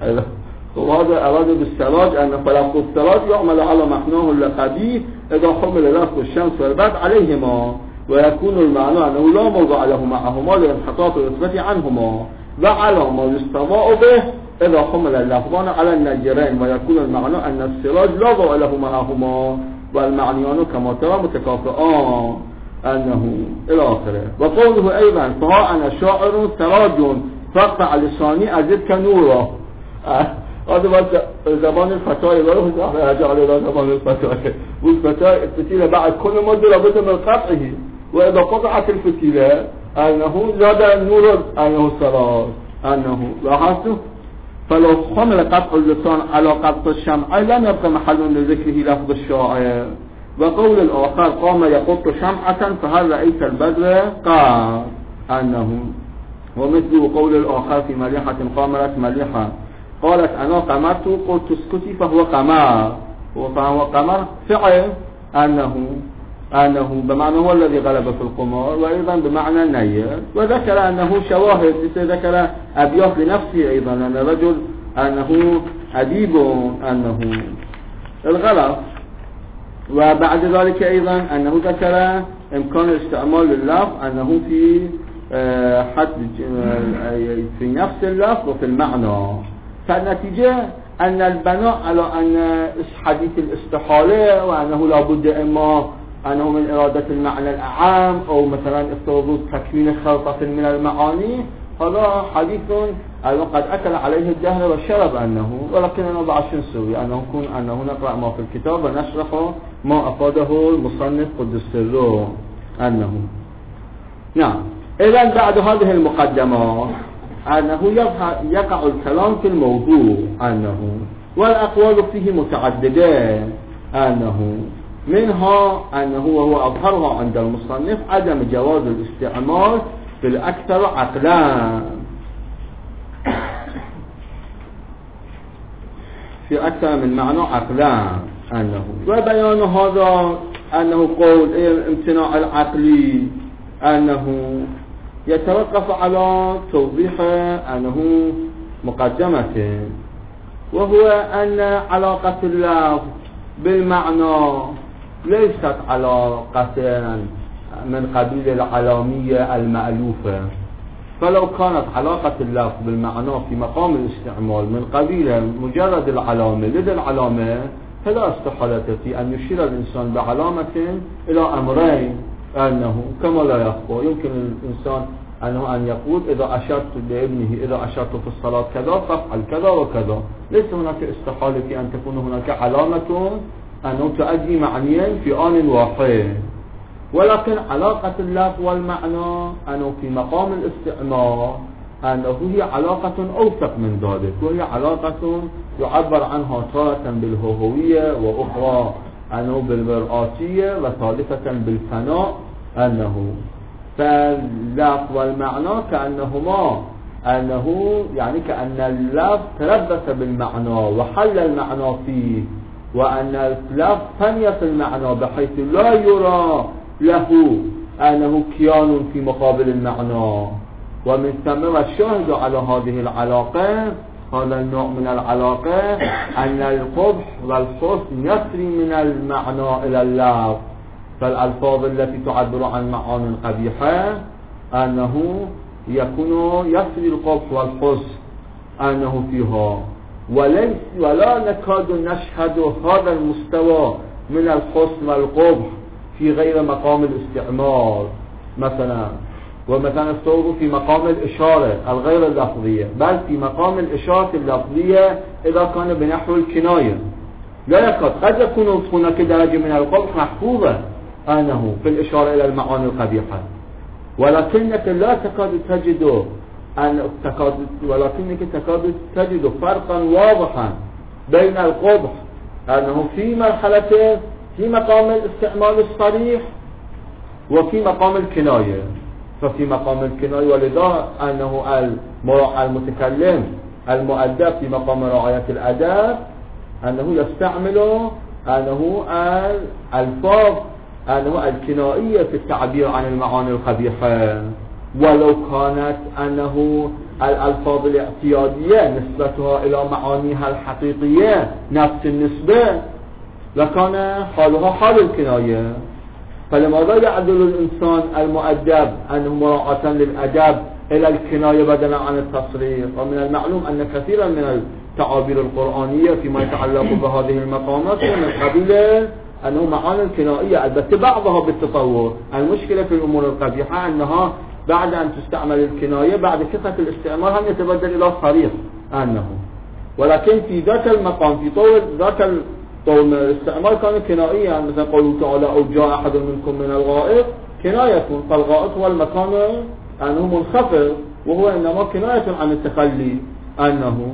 وهذا أراد بالسراج أن فلفظ السراج يعمل على معناه اللقبي إذا حمل لفظ الشمس والبدر عليهما، ويكون المعنى أنه لا موضع له معهما لانحطاط الرتبة عنهما، وعلى ما يستضاء به إذا حمل اللفظان على النجرين، ويكون المعنى أن السراج لا ضوء له معهما والمعنيان كما ترى متكافئان. أنه إلى آخره. وقوله أيضا فها أنا شاعر سراج فاقطع لساني أزدك نورا. هذا بعد زمان الفتاة يقولون رجع على زمان الفتاة، والفتاة الفتيلة بعد كل مدة لابد من قطعه، وإذا قطعت الفتيلة أنه زاد النور أنه سراج. أنه لاحظتوا فلو حمل قطع اللسان على قطع الشمع لم يبقى محل لذكره لفظ الشاعر. وقول الآخر قام يقط شمعة فهل رأيت البدر قال. أنه ومثل قول الآخر في مليحة قامت مليحة قالت أنا قمرت قلت اسكتي فهو قمر، فهو قمر فعل. أنه أنه بمعنى هو الذي غلب في القمار، وأيضا بمعنى النير. وذكر أنه شواهد، ذكر أبيات لنفسه أيضا أن الرجل أنه أديب أنه الغلط. وبعد ذلك أيضا أنه ذكر إمكان الاستعمال لللفظ أنه في حد في نفس اللفظ وفي المعنى. فالنتيجة أن البناء على أن حديث الاستحالة وأنه لابد إما أنه من إرادة المعنى الأعام أو مثلا افتراض تكوين خلطة من المعاني، هذا حديث قد أكل عليه الدهر والشرب أنه، ولكننا بعد شو نسوي أنه يكون أنه نقرأ ما في الكتاب ونشرح ما أفاده المصنف قدس سره. أنه نعم. إذن بعد هذه المقدمات أنه يقع الكلام في الموضوع. أنه والأقوال فيه متعددة. أنه منها أنه وهو أظهرها عند المصنف عدم جواز الاستعمال في الأكثر عقلا، في أكثر من معنى عقلا. أنه وبيان هذا أنه قول الامتناع العقلي أنه يتوقف على توضيح أنه مقدمته، وهو أن علاقة اللفظ بالمعنى ليست علاقة من قبيل العلامية المألوفة. فلو كانت علاقة اللفظ بالمعنى في مقام الاستعمال من قبيل مجرد العلامة لدى العلامة فلا استحالة في أن يشير الإنسان بعلامة إلى أمرين. أنه كما لا يخفى يمكن الإنسان أنه أن يقول إذا أشرت لابنه إذا أشرت في الصلاة كذا فافعل كذا وكذا، ليس هناك استحالة في أن تكون هناك علامة أنه تؤدي معنيين في آن واحد. ولكن علاقة اللفظ والمعنى أنه في مقام الاستعمال أنه هي علاقة أوثق من ذلك، وهي علاقة يعبر عنها تارة بالهوية وأخرى أنه بالمرآتية وثالثة بالفناء. أنه فاللفظ والمعنى كأنهما أنه يعني كأن اللفظ تلبس بالمعنى وحل المعنى فيه، وأن اللفظ فني في المعنى بحيث لا يرى له أنه كيان في مقابل المعنى. ومن ثم الشاهد على هذه العلاقة هذا النوع من العلاقة أن القبح والحسن يسري من المعنى إلى اللفظ. فالألفاظ التي تعبر عن معاني قبيحة أنه يكون يسري القبح والحسن أنه فيها، وليس ولا نكاد نشهد هذا المستوى من الحسن والقبح في غير مقام الاستعمال مثلا، ومثلا استووا في مقام الإشارة الغير اللفظية، بل في مقام الإشارة اللفظية إذا كان بنحو الكناية. لا يكاد قد يكون هناك درجة من القبح محفوظة أنه في الإشارة إلى المعاني القبيحة، ولكنك لا تكاد تجد أن تكاد ولكنك تكاد تجد فرقا واضحا بين القبح أنه في مرحلة في مقام الاستعمال الصريح وفي مقام الكناية. ففي مقام الكناية ولذا أنه المتكلم المؤدب في مقام رعاية الأدب أنه يستعمل أنه الألفاظ أنه الكنائية في التعبير عن المعاني القبيحة، ولو كانت أنه الألفاظ الاعتيادية نسبتها إلى معانيها الحقيقية نفس النسبة لكان حالها حال الكناية. فلماذا يعدل الإنسان المؤدب أنه مراعاة للأدب إلى الكناية بدلا عن التصريح؟ ومن المعلوم أن كثيرا من التعابير القرآنية فيما يتعلق بهذه المقامات من قبيل أنه معاني الكنائية، البته بعضها بالتطور. المشكلة في الأمور القبيحة أنها بعد أن تستعمل الكناية بعد كثرة الاستعمال هم يتبدل إلى صريح أنه، ولكن في ذاك المقام في طول ذاك الطول من الاستعمال كان كنائيا، يعني مثلا قوله تعالى أو جاء أحد منكم من الغائط كناية، فالغائط هو المكان أنه منخفض وهو إنما كناية عن التخلي أنه،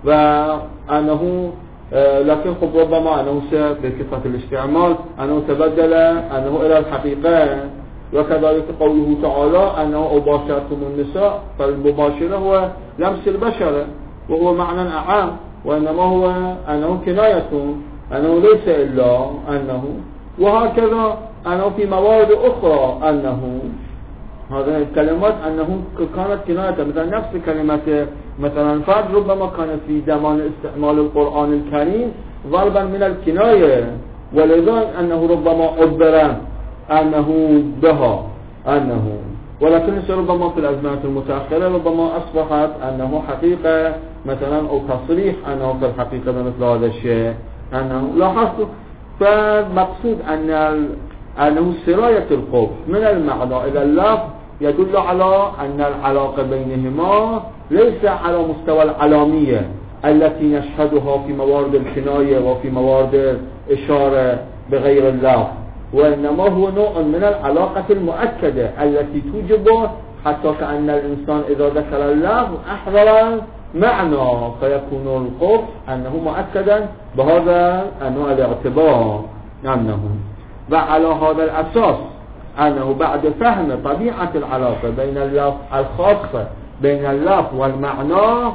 وأنه آه لكن خب ربما أنه بكثرة الاستعمال أنه تبدل أنه إلى الحقيقة. وكذلك قوله تعالى أنه أباشرتم النساء، فالمباشرة هو لمس البشرة وهو معنى أعام، وإنما هو أنه كناية أنه ليس إلا أنه، وهكذا أنه في موارد أخرى أنه هذه الكلمات أنه كانت كناية، مثلا نفس كلمة مثلا فرد ربما كانت في زمان استعمال القرآن الكريم ضربا من الكناية، ولذا أنه ربما عبر أنه بها أنه، ولكن ربما في الأزمنة المتأخرة ربما أصبحت أنه حقيقة مثلا أو تصريح أنه في الحقيقة مثل هذا الشيء أنه لاحظت. فمقصود أن أنه سراية القبح من المعنى إلى اللفظ يدل على أن العلاقة بينهما ليس على مستوى العلامية التي نشهدها في موارد الكناية وفي موارد الإشارة بغير اللفظ، وإنما هو نوع من العلاقة المؤكدة التي توجب حتى كأن الإنسان إذا ذكر اللفظ أحضر معنى، فيكون القبح أنه مؤكدا بهذا النوع الاعتبار أنه. وعلى هذا الأساس أنه بعد فهم طبيعة العلاقة بين اللفظ الخاصة بين اللفظ والمعنى،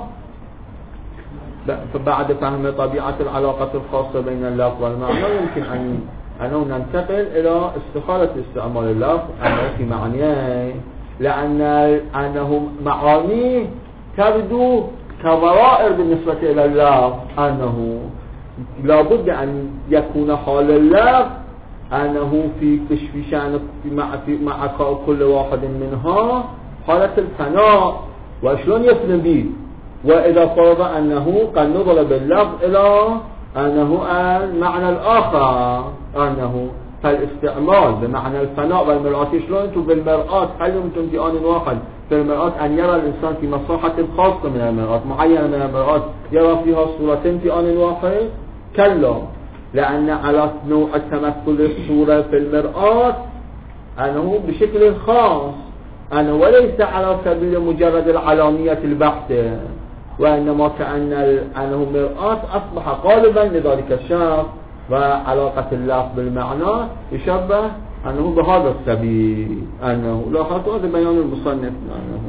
فبعد فهم طبيعة العلاقة الخاصة بين اللفظ والمعنى يمكن أن أنه ننتقل إلى استخالة استعمال اللفظ أنه في معنيه، لأن أنه معانيه تبدو كضرائر بالنسبة إلى اللفظ، أنه لابد أن يكون حال اللفظ أنه في في شأن مع مع كل واحد منها حالة الفناء وشلون يفنى به. وإذا فرض أنه قد نظر باللفظ إلى أنه المعنى الآخر أنه فالاستعمال بمعنى الفناء والمرآة، شلون أنتم بالمرآة هل يمكن في آن واحد في المرآة أن يرى الإنسان في مساحة خاصة من المرآة معينة من المرآة يرى فيها صورتين في آن واحد؟ كلا، لأن على نوع تمثل الصورة في المرآة أنه بشكل خاص أنه وليس على سبيل مجرد العلامية البحتة، وإنما كأن أنه مرآة أصبح قالبا لذلك الشخص، وعلاقة اللفظ بالمعنى يشبه أنه بهذا السبيل أنه لاحظت هذا بيان المصنف أنه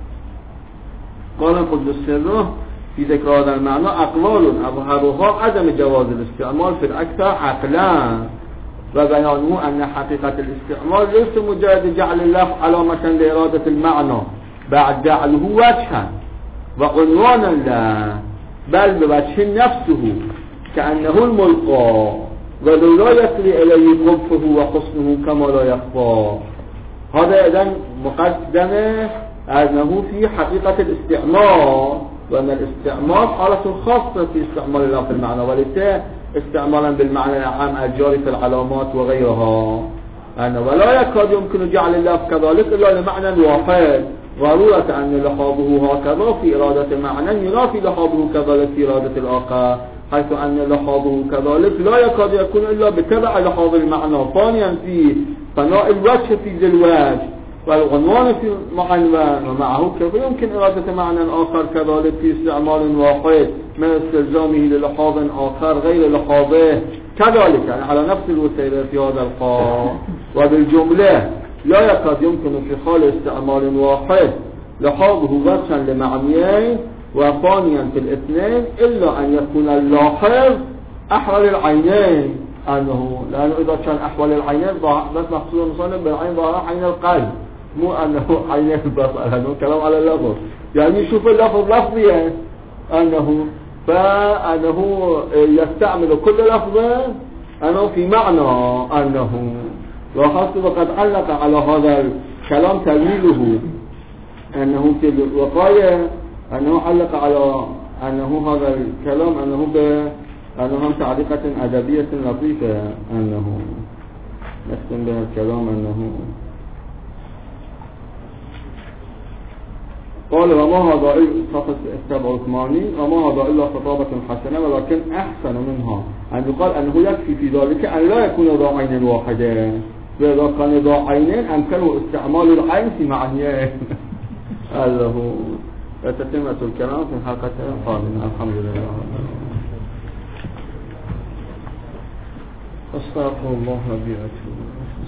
قال قدس سره في ذكر هذا المعنى أقوال أظهرها عدم جواز الاستعمال في الأكثر عقلا، وبيانه أن حقيقة الاستعمال ليس مجرد جعل اللفظ علامة لإرادة المعنى بعد جعله وجها وعنوانا له، بل بوجه نفسه كأنه الملقى وذو لا يسري إليه قبحه وحسنه كما لا يخفى. هذا إذن مقدمة أنه في حقيقة الاستعمال، وأن الاستعمال حالة خاصة في استعمال اللفظ المعنى وليس استعمالا بالمعنى العام الجاري في العلامات وغيرها أنه ولا يكاد يمكن جعل اللفظ كذلك إلا لمعنى واحد ضرورة أن لحاظه هكذا في إرادة معنى ينافي لحاظه كذلك في إرادة الآخر، حيث أن لحاظه كذلك لا يكاد يكون إلا بتبع لحاظ المعنى. ثانيا في فناء الوجه في ذي الوجه والعنوان في معنوان، ومعه كيف يمكن إرادة معنى آخر كذلك في استعمال واحد من استلزامه للحاظ آخر غير لحاظه كذلك، يعني على نفس الوسيلة في هذا القول. وبالجملة لا يكاد يمكن في حال استعمال واحد لحاظه وجها لمعنيين، وثانيا في الاثنين إلا أن يكون اللاحظ أحول العينين، أنه لأنه إذا كان أحول العينين بس مقصود مصنف بالعين ظاهر عين القلب، مو أنه عينين البصر، أنه كلام على اللفظ، يعني يشوف اللفظ لفظيا أنه فأنه يستعمل كل لفظ أنه في معنى أنه. وخاصة وقد علق على هذا الكلام تأويله أنه في الوقاية، أنه علق على أنه هذا الكلام أنه أنه هم تعليقة أدبية لطيفة، أنه نختم بها الكلام أنه قال وما هذا إلا السبع الثماني وما هذا إلا خطابة حسنة ولكن أحسن منها أن يقال أنه يكفي في ذلك أن لا يكون ذا عين واحدة، وإذا كان ذا عينين أمكنه استعمال العين في معنيين. الله تتمة الكلام في حلقة قادمة. الحمد لله. أستغفر الله ربي وأتوب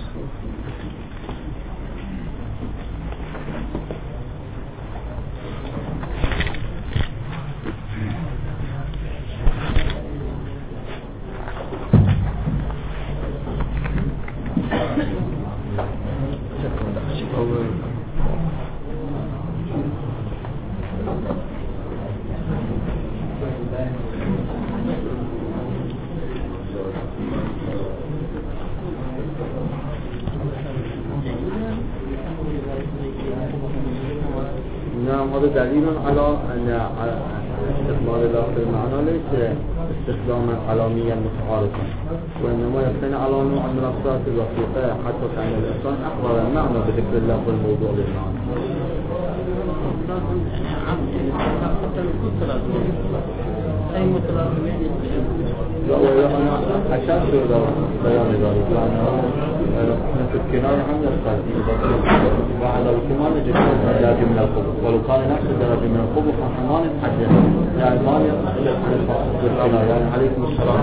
دليل على أن استخدام اللفظ المعنى ليس استخداما علاميا متعارفا، وإنما يبتني على نوع من الصفات الوثيقة حتى كان الإنسان أحضر المعنى بذكر اللفظ الموضوع للمعنى. أي متلازم لا وأنا أشار إلى بيان ذلك، لأنه في الكناية هم يختلف وعلى الكمان نجد درجة من القبض، ولو كان نفس الدرجة من القبض فنحن ما نتحدث، يعني ما نتحدث عن الكناية. يعني عليكم السلام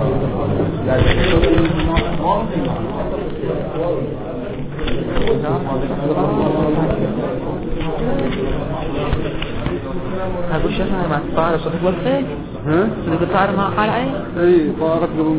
أقول شيخنا ما تعرف صوتك وقتك؟ ها؟ صوتك تعرف ما قال أي؟ أي فارق